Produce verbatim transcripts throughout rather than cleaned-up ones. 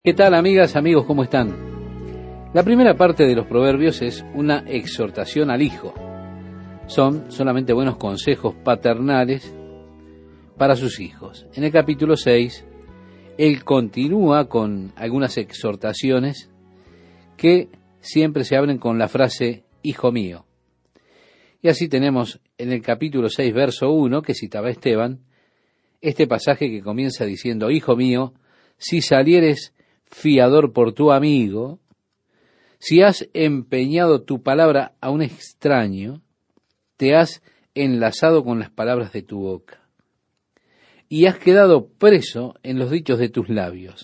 ¿Qué tal, amigas, amigos? ¿Cómo están? La primera parte de los proverbios es una exhortación al hijo. Son solamente buenos consejos paternales para sus hijos. En el capítulo seis, él continúa con algunas exhortaciones que siempre se abren con la frase, hijo mío. Y así tenemos en el capítulo seis, verso uno, que citaba Esteban, este pasaje que comienza diciendo, hijo mío, si salieres fiador por tu amigo, si has empeñado tu palabra a un extraño, te has enlazado con las palabras de tu boca, y has quedado preso en los dichos de tus labios.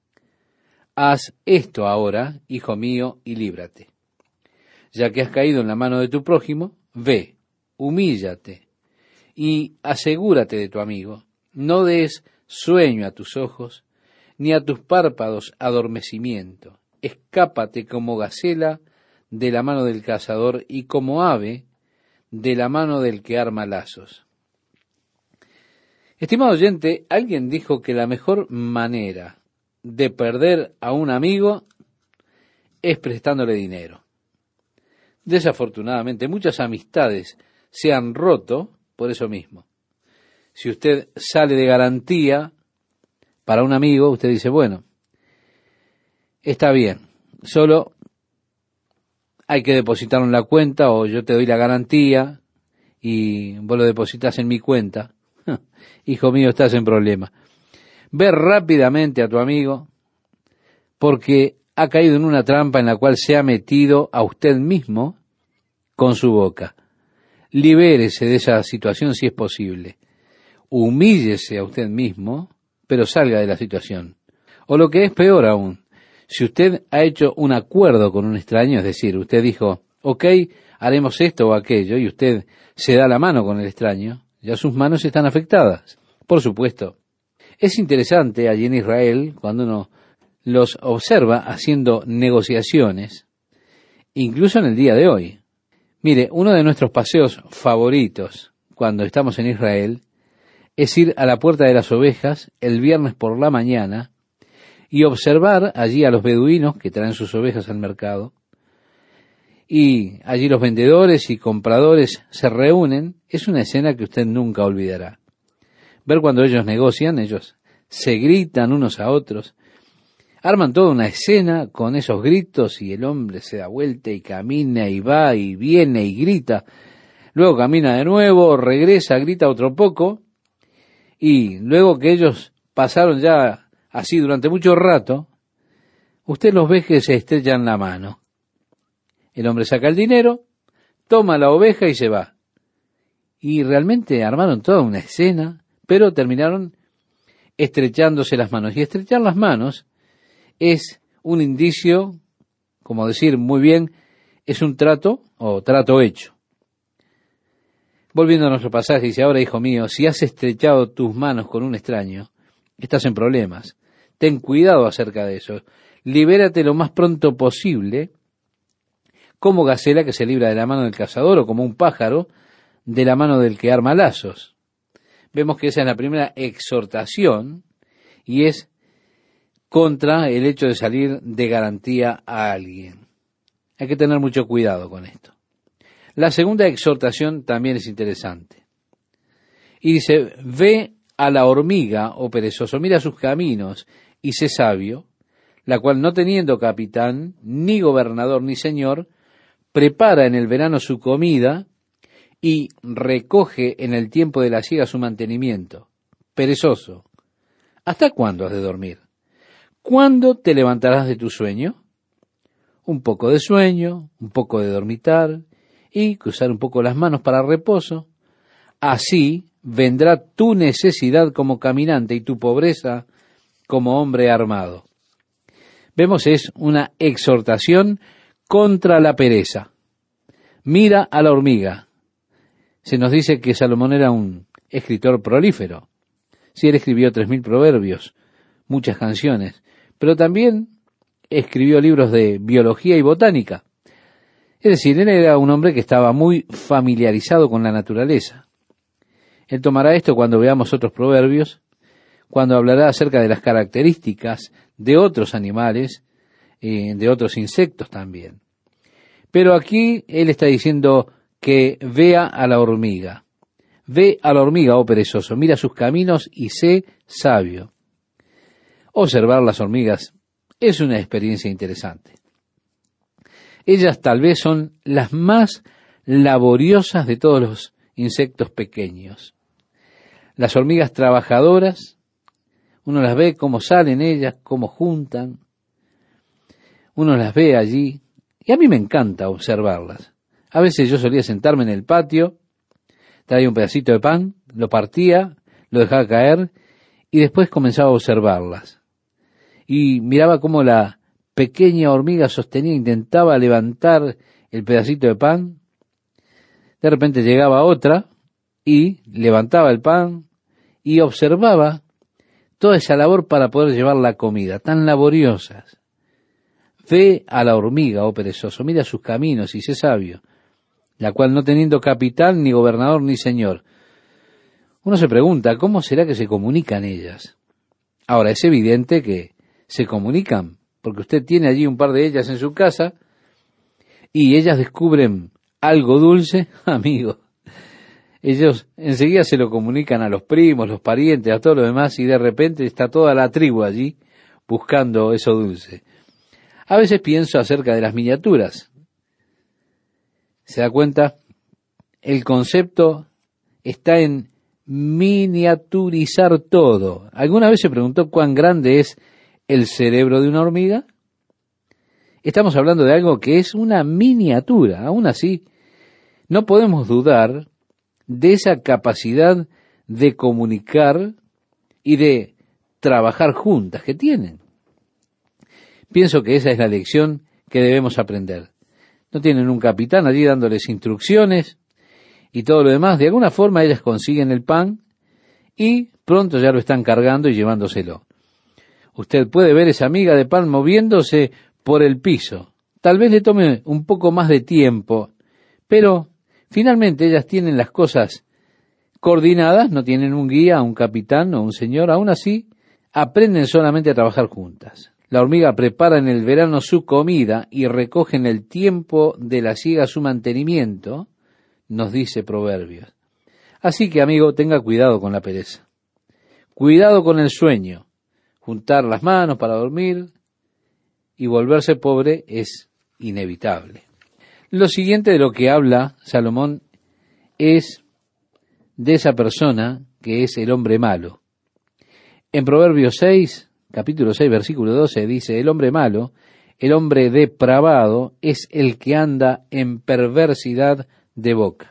Haz esto ahora, hijo mío, y líbrate. Ya que has caído en la mano de tu prójimo, ve, humíllate, y asegúrate de tu amigo. No des sueño a tus ojos, ni a tus párpados adormecimiento. Escápate como gacela de la mano del cazador y como ave de la mano del que arma lazos. Estimado oyente, alguien dijo que la mejor manera de perder a un amigo es prestándole dinero. Desafortunadamente, muchas amistades se han roto por eso mismo. Si usted sale de garantía para un amigo, usted dice, bueno, está bien, solo hay que depositarlo en la cuenta o yo te doy la garantía y vos lo depositas en mi cuenta. Hijo mío, estás en problema. Ve rápidamente a tu amigo porque ha caído en una trampa en la cual se ha metido a usted mismo con su boca. Libérese de esa situación si es posible. Humíllese a usted mismo, pero salga de la situación. O lo que es peor aún, si usted ha hecho un acuerdo con un extraño, es decir, usted dijo, ok, haremos esto o aquello, y usted se da la mano con el extraño, ya sus manos están afectadas. Por supuesto, es interesante allí en Israel, cuando uno los observa haciendo negociaciones, incluso en el día de hoy. Mire, uno de nuestros paseos favoritos cuando estamos en Israel es ir a la Puerta de las Ovejas el viernes por la mañana y observar allí a los beduinos que traen sus ovejas al mercado. Y allí los vendedores y compradores se reúnen. Es una escena que usted nunca olvidará. Ver cuando ellos negocian, ellos se gritan unos a otros, arman toda una escena con esos gritos y el hombre se da vuelta y camina y va y viene y grita. Luego camina de nuevo, regresa, grita otro poco. Y luego que ellos pasaron ya así durante mucho rato, usted los ve que se estrechan la mano. El hombre saca el dinero, toma la oveja y se va. Y realmente armaron toda una escena, pero terminaron estrechándose las manos. Y estrechar las manos es un indicio, como decir muy bien, es un trato o trato hecho. Volviendo a nuestro pasaje, dice, ahora, hijo mío, si has estrechado tus manos con un extraño, estás en problemas. Ten cuidado acerca de eso. Libérate lo más pronto posible, como gacela que se libra de la mano del cazador, o como un pájaro de la mano del que arma lazos. Vemos que esa es la primera exhortación, y es contra el hecho de salir de garantía a alguien. Hay que tener mucho cuidado con esto. La segunda exhortación también es interesante. Y dice, ve a la hormiga, oh perezoso, mira sus caminos y sé sabio, la cual no teniendo capitán, ni gobernador, ni señor, prepara en el verano su comida y recoge en el tiempo de la siega su mantenimiento. Perezoso, ¿hasta cuándo has de dormir? ¿Cuándo te levantarás de tu sueño? Un poco de sueño, un poco de dormitar, y cruzar un poco las manos para reposo. Así vendrá tu necesidad como caminante y tu pobreza como hombre armado. Vemos, es una exhortación contra la pereza. Mira a la hormiga. Se nos dice que Salomón era un escritor prolífero. Sí, él escribió tres mil proverbios, muchas canciones, pero también escribió libros de biología y botánica. Es decir, él era un hombre que estaba muy familiarizado con la naturaleza. Él tomará esto cuando veamos otros proverbios, cuando hablará acerca de las características de otros animales, eh, de otros insectos también. Pero aquí él está diciendo que vea a la hormiga. Ve a la hormiga, oh perezoso, mira sus caminos y sé sabio. Observar las hormigas es una experiencia interesante. Ellas tal vez son las más laboriosas de todos los insectos pequeños. Las hormigas trabajadoras, uno las ve cómo salen ellas, cómo juntan, uno las ve allí, y a mí me encanta observarlas. A veces yo solía sentarme en el patio, traía un pedacito de pan, lo partía, lo dejaba caer, y después comenzaba a observarlas. Y miraba cómo la pequeña hormiga sostenía, intentaba levantar el pedacito de pan. De repente llegaba otra y levantaba el pan y observaba toda esa labor para poder llevar la comida, tan laboriosas. Ve a la hormiga, oh perezoso, mira sus caminos y sé sabio, la cual no teniendo capitán, ni gobernador, ni señor. Uno se pregunta, ¿cómo será que se comunican ellas? Ahora, es evidente que se comunican, porque usted tiene allí un par de ellas en su casa, y ellas descubren algo dulce, amigo. Ellos enseguida se lo comunican a los primos, los parientes, a todo lo demás, y de repente está toda la tribu allí buscando eso dulce. A veces pienso acerca de las miniaturas. ¿Se da cuenta? El concepto está en miniaturizar todo. ¿Alguna vez se preguntó cuán grande es el cerebro de una hormiga? Estamos hablando de algo que es una miniatura. Aún así, no podemos dudar de esa capacidad de comunicar y de trabajar juntas que tienen. Pienso que esa es la lección que debemos aprender. No tienen un capitán allí dándoles instrucciones y todo lo demás. De alguna forma ellas consiguen el pan y pronto ya lo están cargando y llevándoselo. Usted puede ver esa miga de pan moviéndose por el piso. Tal vez le tome un poco más de tiempo, pero finalmente ellas tienen las cosas coordinadas, no tienen un guía, un capitán o un señor. Aún así, aprenden solamente a trabajar juntas. La hormiga prepara en el verano su comida y recoge en el tiempo de la siega su mantenimiento, nos dice Proverbios. Así que, amigo, tenga cuidado con la pereza. Cuidado con el sueño. Juntar las manos para dormir y volverse pobre es inevitable. Lo siguiente de lo que habla Salomón es de esa persona que es el hombre malo. En Proverbios seis, capítulo seis, versículo doce, dice, el hombre malo, el hombre depravado, es el que anda en perversidad de boca.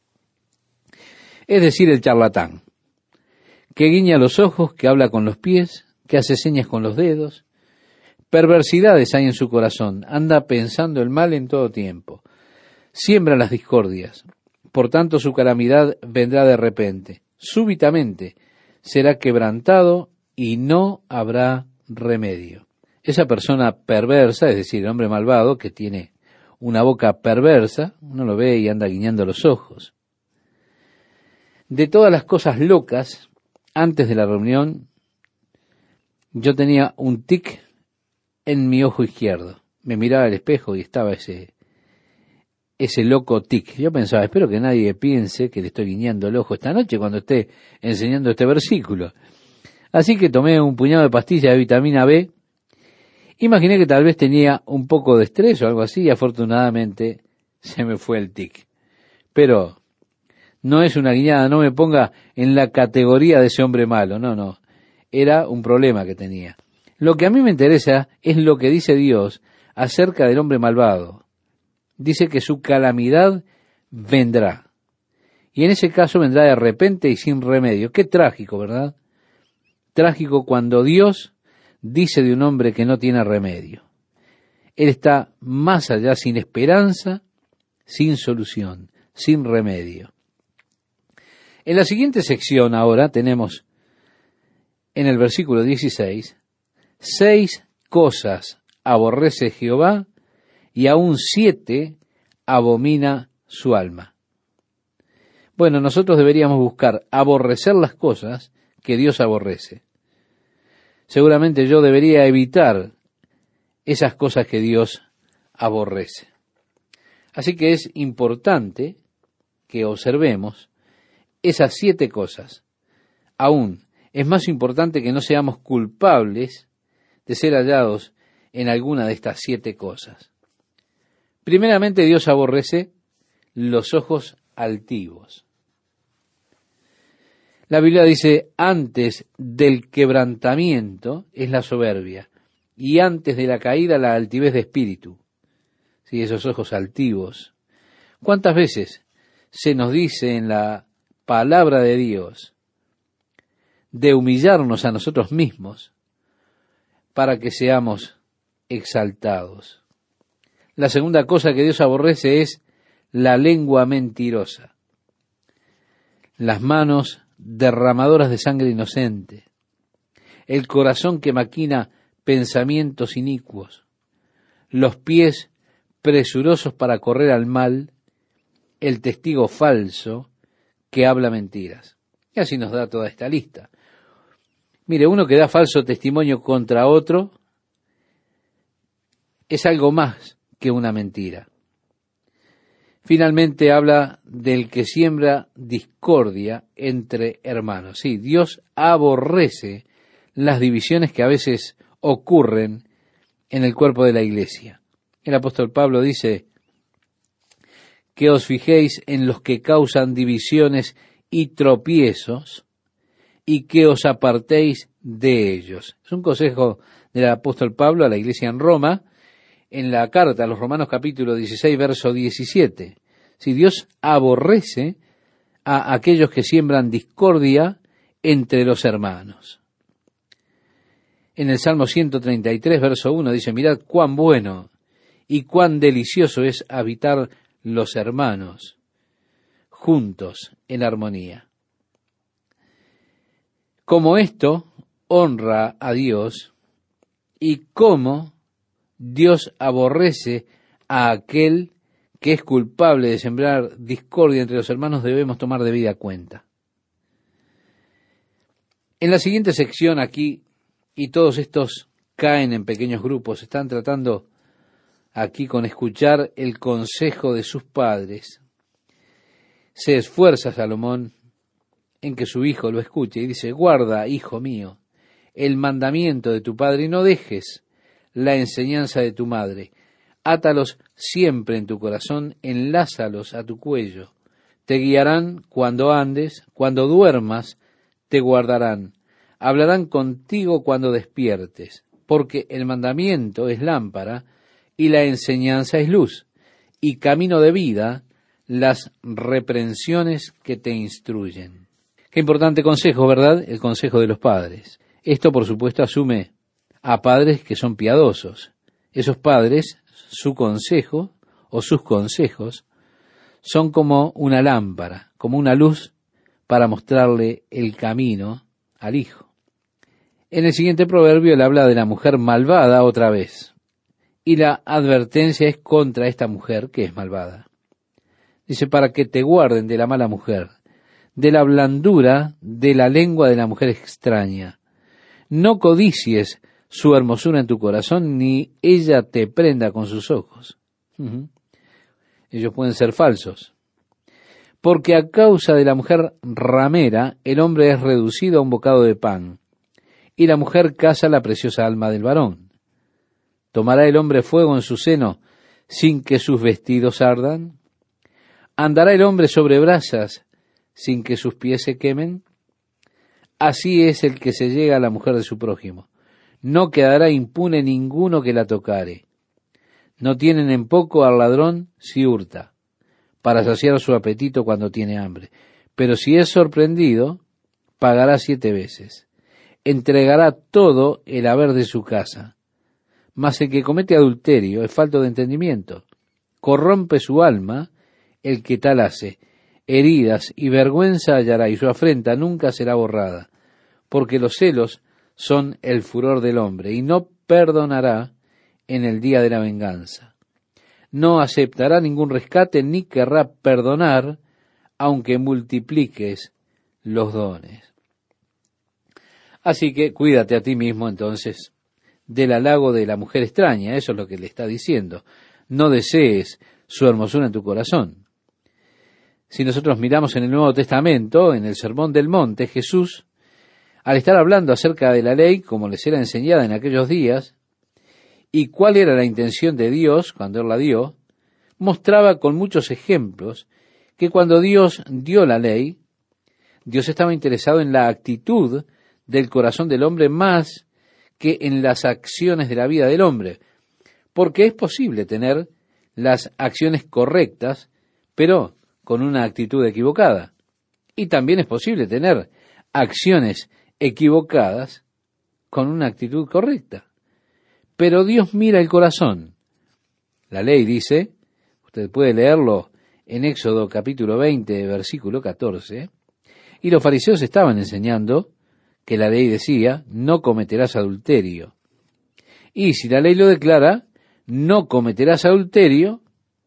Es decir, el charlatán, que guiña los ojos, que habla con los pies, que hace señas con los dedos. Perversidades hay en su corazón, anda pensando el mal en todo tiempo. Siembra las discordias, por tanto su calamidad vendrá de repente. Súbitamente será quebrantado y no habrá remedio. Esa persona perversa, es decir, el hombre malvado, que tiene una boca perversa, uno lo ve y anda guiñando los ojos. De todas las cosas locas, antes de la reunión, yo tenía un tic en mi ojo izquierdo. Me miraba al espejo y estaba ese, ese loco tic. Yo pensaba, espero que nadie piense que le estoy guiñando el ojo esta noche cuando esté enseñando este versículo. Así que tomé un puñado de pastillas de vitamina B. Imaginé que tal vez tenía un poco de estrés o algo así y afortunadamente se me fue el tic. Pero no es una guiñada, no me ponga en la categoría de ese hombre malo, no, no. Era un problema que tenía. Lo que a mí me interesa es lo que dice Dios acerca del hombre malvado. Dice que su calamidad vendrá. Y en ese caso vendrá de repente y sin remedio. Qué trágico, ¿verdad? Trágico cuando Dios dice de un hombre que no tiene remedio. Él está más allá, sin esperanza, sin solución, sin remedio. En la siguiente sección ahora tenemos en el versículo dieciséis, seis cosas aborrece Jehová y aún siete abomina su alma. Bueno, nosotros deberíamos buscar aborrecer las cosas que Dios aborrece. seguramente yo debería evitar esas cosas que Dios aborrece. Así que es importante que observemos esas siete cosas. Aún es más importante que no seamos culpables de ser hallados en alguna de estas siete cosas. Primeramente, Dios aborrece los ojos altivos. La Biblia dice, antes del quebrantamiento es la soberbia, y antes de la caída la altivez de espíritu. Sí, esos ojos altivos. ¿Cuántas veces se nos dice en la palabra de Dios de humillarnos a nosotros mismos para que seamos exaltados? La segunda cosa que Dios aborrece es la lengua mentirosa, las manos derramadoras de sangre inocente, el corazón que maquina pensamientos inicuos, los pies presurosos para correr al mal, el testigo falso que habla mentiras. Y así nos da toda esta lista. Mire, uno que da falso testimonio contra otro es algo más que una mentira. Finalmente habla del que siembra discordia entre hermanos. Sí, Dios aborrece las divisiones que a veces ocurren en el cuerpo de la iglesia. El apóstol Pablo dice que os fijéis en los que causan divisiones y tropiezos y que os apartéis de ellos. Es un consejo del apóstol Pablo a la iglesia en Roma, en la carta a los Romanos capítulo dieciséis, verso diecisiete. Si Dios aborrece a aquellos que siembran discordia entre los hermanos. En el Salmo ciento treinta y tres, verso uno, dice, mirad cuán bueno y cuán delicioso es habitar los hermanos juntos en armonía. Como esto honra a Dios y cómo Dios aborrece a aquel que es culpable de sembrar discordia entre los hermanos, debemos tomar debida cuenta. En la siguiente sección aquí, y todos estos caen en pequeños grupos, están tratando aquí con escuchar el consejo de sus padres. Se esfuerza Salomón en que su hijo lo escuche y dice, guarda, hijo mío, el mandamiento de tu padre y no dejes la enseñanza de tu madre. Átalos siempre en tu corazón, enlázalos a tu cuello. Te guiarán cuando andes, cuando duermas, te guardarán. Hablarán contigo cuando despiertes, porque el mandamiento es lámpara y la enseñanza es luz, y camino de vida las reprensiones que te instruyen. Qué importante consejo, ¿verdad? El consejo de los padres. Esto, por supuesto, asume a padres que son piadosos. Esos padres, su consejo o sus consejos son como una lámpara, como una luz para mostrarle el camino al hijo. En el siguiente proverbio él habla de la mujer malvada otra vez, y la advertencia es contra esta mujer que es malvada. Dice, para que te guarden de la mala mujer, de la blandura de la lengua de la mujer extraña. No codicies su hermosura en tu corazón, ni ella te prenda con sus ojos. Uh-huh. Ellos pueden ser falsos. Porque a causa de la mujer ramera, el hombre es reducido a un bocado de pan, y la mujer caza la preciosa alma del varón. ¿Tomará el hombre fuego en su seno sin que sus vestidos ardan? ¿Andará el hombre sobre brasas sin que sus pies se quemen? Así es el que se llega a la mujer de su prójimo. No quedará impune ninguno que la tocare. No tienen en poco al ladrón si hurta, para saciar su apetito cuando tiene hambre. Pero si es sorprendido, pagará siete veces. Entregará todo el haber de su casa. Mas el que comete adulterio es falto de entendimiento. Corrompe su alma el que tal hace. Heridas y vergüenza hallará, y su afrenta nunca será borrada. Porque los celos son el furor del hombre, y no perdonará en el día de la venganza. No aceptará ningún rescate, ni querrá perdonar, aunque multipliques los dones. Así que cuídate a ti mismo entonces del halago de la mujer extraña, eso es lo que le está diciendo. No desees su hermosura en tu corazón. Si nosotros miramos en el Nuevo Testamento, en el Sermón del Monte, Jesús, al estar hablando acerca de la ley, como les era enseñada en aquellos días, y cuál era la intención de Dios cuando Él la dio, mostraba con muchos ejemplos que cuando Dios dio la ley, Dios estaba interesado en la actitud del corazón del hombre más que en las acciones de la vida del hombre, porque es posible tener las acciones correctas, pero con una actitud equivocada. Y también es posible tener acciones equivocadas con una actitud correcta. Pero Dios mira el corazón. La ley dice, usted puede leerlo en Éxodo capítulo veinte, versículo catorce, y los fariseos estaban enseñando que la ley decía, no cometerás adulterio. Y si la ley lo declara, no cometerás adulterio.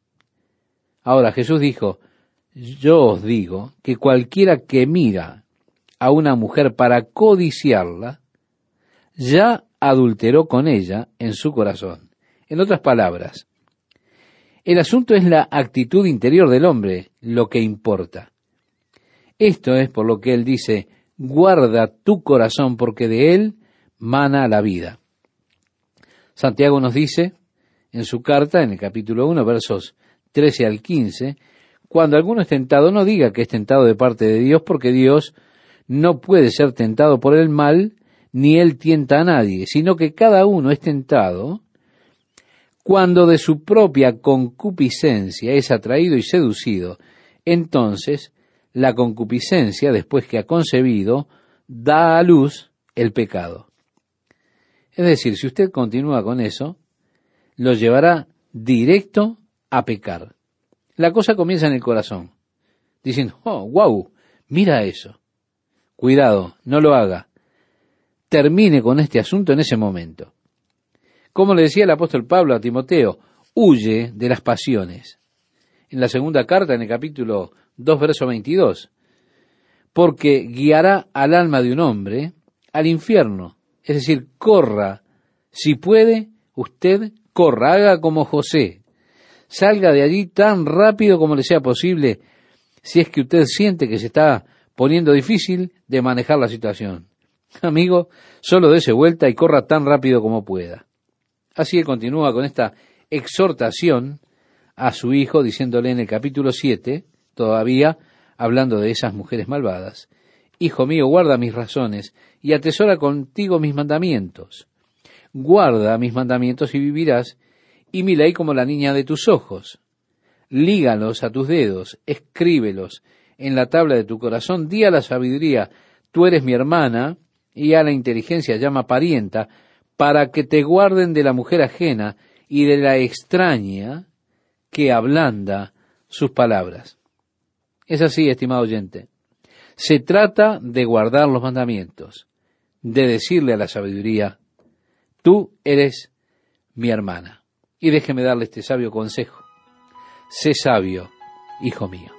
Ahora Jesús dijo, yo os digo que cualquiera que mira a una mujer para codiciarla, ya adulteró con ella en su corazón. En otras palabras, el asunto es la actitud interior del hombre, lo que importa. Esto es por lo que él dice, guarda tu corazón porque de él mana la vida. Santiago nos dice en su carta, en el capítulo uno, versos trece al quince, cuando alguno es tentado, no diga que es tentado de parte de Dios, porque Dios no puede ser tentado por el mal, ni él tienta a nadie, sino que cada uno es tentado cuando de su propia concupiscencia es atraído y seducido. Entonces, la concupiscencia, después que ha concebido, da a luz el pecado. Es decir, si usted continúa con eso, lo llevará directo a pecar. La cosa comienza en el corazón, diciendo, oh, wow, mira eso. Cuidado, no lo haga. Termine con este asunto en ese momento. Como le decía el apóstol Pablo a Timoteo, huye de las pasiones. En la segunda carta, en el capítulo dos, verso veintidós, porque guiará al alma de un hombre al infierno. Es decir, corra, si puede, usted corra, haga como José. Salga de allí tan rápido como le sea posible, si es que usted siente que se está poniendo difícil de manejar la situación. Amigo, solo dése vuelta y corra tan rápido como pueda. Así él continúa con esta exhortación a su hijo, diciéndole en el capítulo siete, todavía hablando de esas mujeres malvadas, Hijo mío, guarda mis razones y atesora contigo mis mandamientos. Guarda mis mandamientos y vivirás, y mi ley como la niña de tus ojos. Lígalos a tus dedos, escríbelos en la tabla de tu corazón, di a la sabiduría, tú eres mi hermana, y a la inteligencia llama parienta, para que te guarden de la mujer ajena y de la extraña que ablanda sus palabras. Es así, estimado oyente. Se trata de guardar los mandamientos, de decirle a la sabiduría, tú eres mi hermana. Y déjeme darle este sabio consejo. Sé sabio, hijo mío.